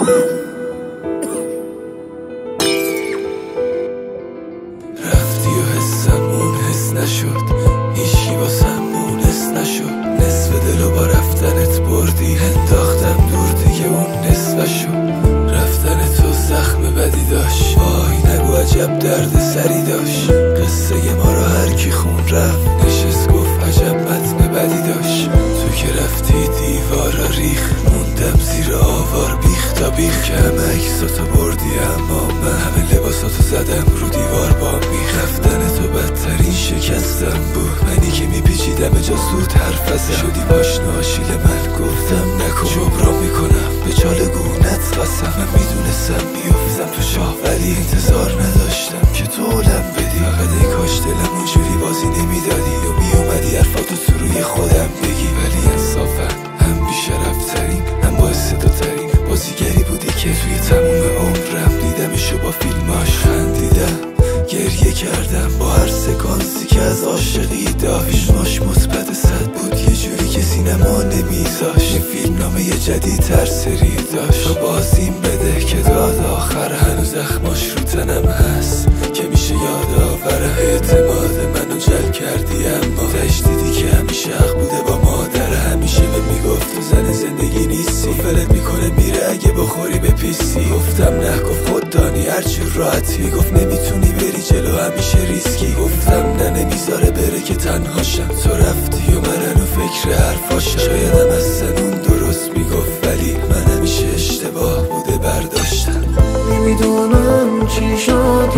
رفتی و حسمون حس نشد، هیچکی واسم مونس نشد. نصف دلو با رفتنت بردی، انداختم دور دیگه اون نصفشو. رفتن تو زخم بدی داشت، وای نگو عجب درد سری داشت. قصه ما رو هر کی خون رفت، نشست گفت عجب متن بدی داشت. تو که رفتی دیوارا ریخ، موندم زیر آوار بیخ تا بیخ. که همه عکساتو بردی اما من همه لباساتو زدم رو دیوار با میخ. رفتن تو بدترین شکستم بود، منی که میپیچیدم جا زود حرف ازم. شدی پاشنه آشیل من، گفتم نکن جبران میکنم به چالگونت قسم. من میدونستم میافتم تو شاه ولی انتظار نداشتم که تو علم بدی. فقط ای کاش دلم اونجوری بازی نمیدادی و میومدی حرفاتو تو روی خودم بگی. ولی انصافا هم بیشرفترین هم باعث دوترین بازیگری بودی که توی تموم عمرم دیدمشو با فیلماش. خندیدم گریه کردم با هر سکانسی که از عاشقی داشت. فیلماش مثبت 100 بود، یه جوری که سینما نمیذاش. این فیلم نامه جدید تر سری داشت و بازیم بده که داد آخر. هنوز زخماش رو تنم هست که میشه یادآور. اعتماد منو جل کردی اما تش دیدی که همیشه حق بوده با مادر. همیشه به میگفت تو زن زندگی نیستی، ولت میکنه میره اگه بخوری به پیسی. گفتم نه، گفت خود دانی هرچی راحتی. گفت نمیتونی بری جلو همیشه ریسکی. گفتم نه نمیذاره بره که تنهاشم. تو رفتی و من هنو فکر حرفاشم. شایدم اصلا اون درست میگفت ولی من همیشه اشتباه بوده برداشتم. نمیدونم چی شد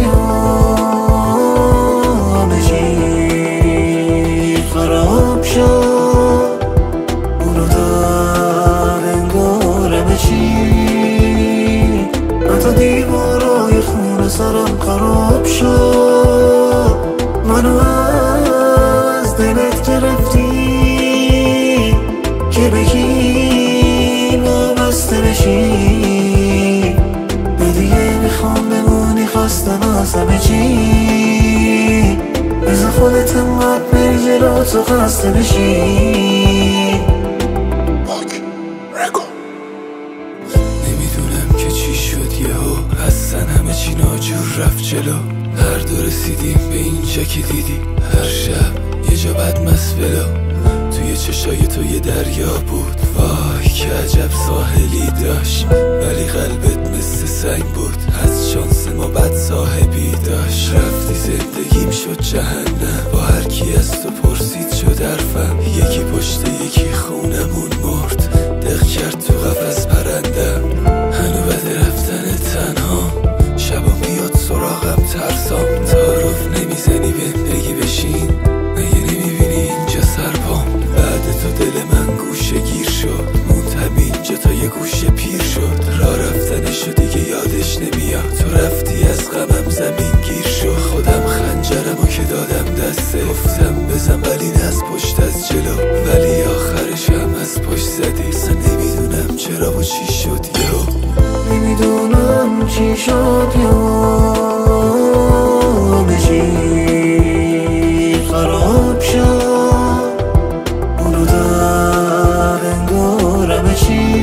همه چی خراب شد. اونو در انگار همه چی حتی دیوارای خونه سرم خراب شد. منو از دلت گرفتی که بگی وابسته بشی. دیگه میخوام بمونی خواستم از همه چی. بذار خودت انقدر بری جلو تو خسته بشی. نمیدونم که چی شد یهو اصلا همه چی ناجور رفت جلو. هر دو رسیدیم به اینجا که دیدی هر شب یه جا بد مسفلو. توی چشای تو یه دریا بود، وای که عجب ساحلی داشت. ولی قلبت مثل سنگ بود، از شانس ما بد صاحبی داشت. رفتی زندگیم شد جهنم، با هر کی از تو پرسید شد حرفم. یکی پشت یکی خونمون مرد، دق کرد تو قفس پرندم. هنو بده رفتن تنها، شبا میاد سراغم ترسام. تعارف نمیزنی بهم بگی بشین، مگه نمیبینی اینجا سرپام. بعد تو دل من گوشه گیر شد، موند همینجا تا یه گوشه پیر شد. راه رفتنشو دیگه یادش نمیاد، تو رفتی از غمم زمین گیر شد. خودم خنجرمو که دادم دسته، گفتم بزن ولی نه از پشت از جلو. ولی آخرش هم از پشت زدی، اصلا نمیدونم چرا و چی شد یهو. نمیدونم چی شد همه چی خراب شد. اونو در انگار همه چی